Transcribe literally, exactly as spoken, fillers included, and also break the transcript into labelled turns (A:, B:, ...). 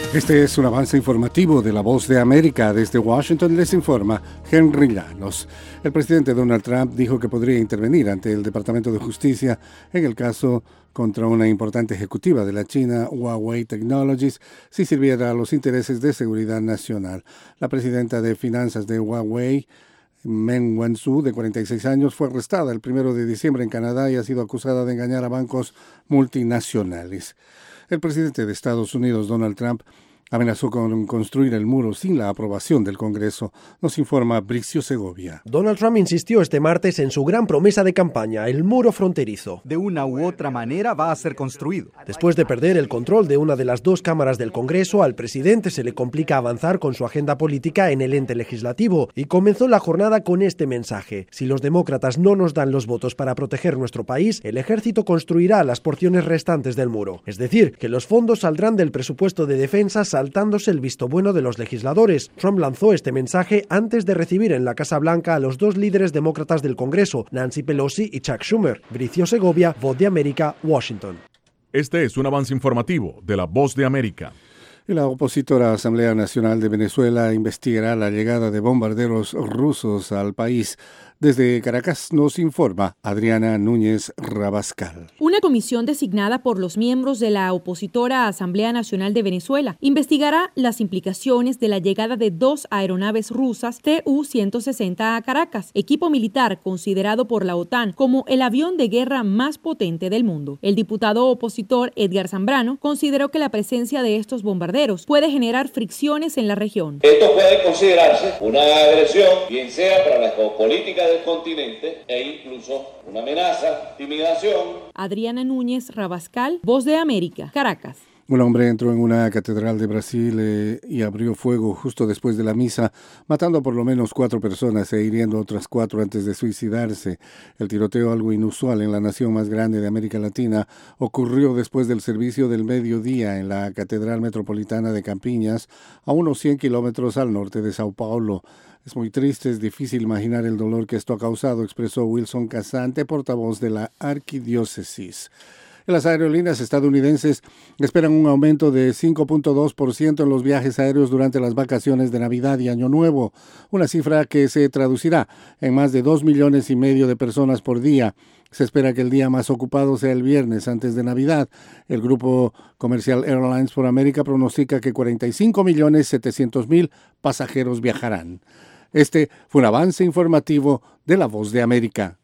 A: Este es un avance informativo de La Voz de América. Desde Washington les informa Henry Llanos. El presidente Donald Trump dijo que podría intervenir ante el Departamento de Justicia en el caso contra una importante ejecutiva de la China, Huawei Technologies, si sirviera a los intereses de seguridad nacional. La presidenta de finanzas de Huawei, Meng Wanzhou, de cuarenta y seis años, fue arrestada el primero de diciembre en Canadá y ha sido acusada de engañar a bancos multinacionales. El presidente de Estados Unidos, Donald Trump, amenazó con construir el muro sin la aprobación del Congreso. Nos informa Bricio Segovia.
B: Donald Trump insistió este martes en su gran promesa de campaña, el muro fronterizo.
C: De una u otra manera va a ser construido.
B: Después de perder el control de una de las dos cámaras del Congreso, al presidente se le complica avanzar con su agenda política en el ente legislativo y comenzó la jornada con este mensaje: si los demócratas no nos dan los votos para proteger nuestro país, el ejército construirá las porciones restantes del muro. Es decir, que los fondos saldrán del presupuesto de defensa saltándose el visto bueno de los legisladores. Trump lanzó este mensaje antes de recibir en la Casa Blanca a los dos líderes demócratas del Congreso, Nancy Pelosi y Chuck Schumer. Bricio Segovia, Voz de América, Washington.
D: Este es un avance informativo de La Voz de América.
A: Y la opositora Asamblea Nacional de Venezuela investigará la llegada de bombarderos rusos al país. Desde Caracas nos informa Adriana Núñez Rabascal.
E: Una comisión designada por los miembros de la opositora Asamblea Nacional de Venezuela investigará las implicaciones de la llegada de dos aeronaves rusas T U ciento sesenta a Caracas, equipo militar considerado por la OTAN como el avión de guerra más potente del mundo. El diputado opositor Edgar Zambrano consideró que la presencia de estos bombarderos puede generar fricciones en la región.
F: Esto puede considerarse una agresión, bien sea para la geopolítica del continente e incluso una amenaza, intimidación.
E: Adriana Núñez Rabascal, Voz de América, Caracas.
A: Un hombre entró en una catedral de Brasil eh, y abrió fuego justo después de la misa, matando a por lo menos cuatro personas e hiriendo a otras cuatro antes de suicidarse. El tiroteo, algo inusual en la nación más grande de América Latina, ocurrió después del servicio del mediodía en la Catedral Metropolitana de Campiñas, a unos cien kilómetros al norte de Sao Paulo. Es muy triste, es difícil imaginar el dolor que esto ha causado, expresó Wilson Casante, portavoz de la arquidiócesis. Las aerolíneas estadounidenses esperan un aumento de cinco punto dos por ciento en los viajes aéreos durante las vacaciones de Navidad y Año Nuevo, una cifra que se traducirá en más de dos millones y medio de personas por día. Se espera que el día más ocupado sea el viernes antes de Navidad. El grupo comercial Airlines for America pronostica que cuarenta y cinco millones setecientos mil pasajeros viajarán. Este fue un avance informativo de La Voz de América.